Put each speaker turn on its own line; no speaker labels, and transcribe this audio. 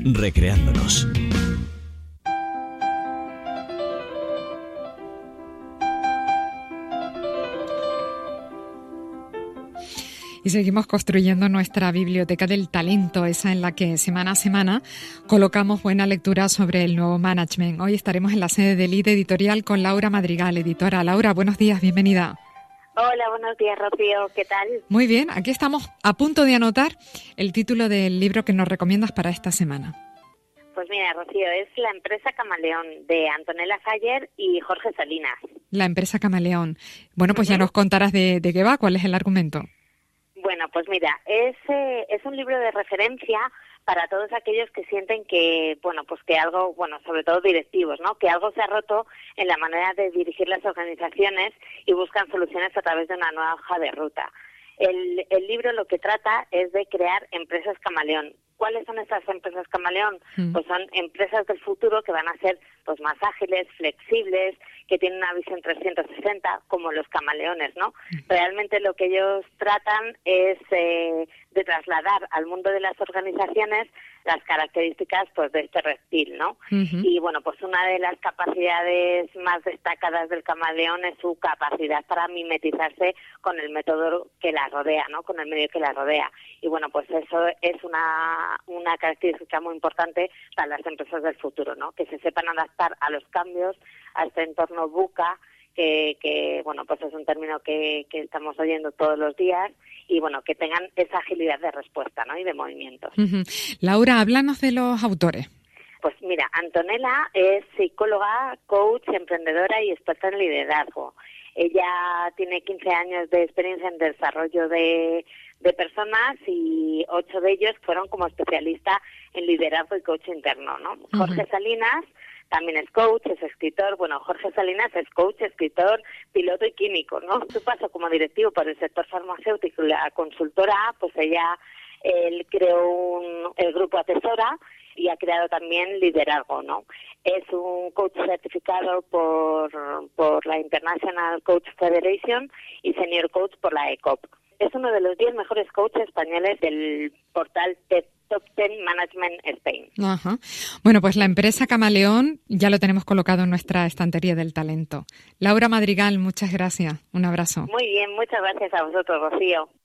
recreándonos.
Y seguimos construyendo nuestra biblioteca del talento, esa en la que semana a semana colocamos buena lectura sobre el nuevo management. Hoy estaremos en la sede de Lid Editorial con Laura Madrigal, editora. Laura, buenos días, bienvenida.
Hola, buenos días, Rocío, ¿qué tal?
Muy bien, aquí estamos a punto de anotar el título del libro que nos recomiendas para esta semana.
Pues mira, Rocío, es La empresa Camaleón, de Antonella Faller y Jorge Salinas.
La empresa Camaleón. Bueno, pues ya nos contarás de qué va, cuál es el argumento.
Bueno, pues mira, es un libro de referencia para todos aquellos que sienten que, pues que algo, sobre todo directivos, ¿no? Que algo se ha roto en la manera de dirigir las organizaciones y buscan soluciones a través de una nueva hoja de ruta. El libro lo que trata es de crear empresas camaleón. ¿Cuáles son estas empresas camaleón? Pues son empresas del futuro que van a ser pues más ágiles, flexibles, que tienen una visión 360, como los camaleones, ¿no? Realmente lo que ellos tratan es de trasladar al mundo de las organizaciones las características pues de este reptil, ¿no? Y pues una de las capacidades más destacadas del camaleón es su capacidad para mimetizarse con el método que la rodea, ¿no? Con el medio que la rodea. Y pues eso es una característica muy importante para las empresas del futuro, ¿no? Que se sepan adaptar a los cambios, a este entorno VUCA, que pues es un término que estamos oyendo todos los días, y que tengan esa agilidad de respuesta, ¿no? Y de movimientos.
Laura, háblanos de los autores.
Pues mira, Antonella es psicóloga, coach, emprendedora y experta en liderazgo. Ella tiene 15 años de experiencia en desarrollo de personas, y 8 de ellos fueron como especialista en liderazgo y coach interno, ¿no? Jorge Salinas también es coach, es escritor. Jorge Salinas es coach, escritor, piloto y químico, ¿no? Su paso como directivo por el sector farmacéutico y la consultora, pues él creó el grupo Atesora y ha creado también liderazgo, ¿no? Es un coach certificado por la International Coach Federation y senior coach por la ECOP. Es uno de los 10 mejores coaches españoles del portal Top 10 Management Spain.
Ajá. Bueno, pues la empresa Camaleón ya lo tenemos colocado en nuestra estantería del talento. Laura Madrigal, muchas gracias. Un abrazo.
Muy bien, muchas gracias a vosotros, Rocío.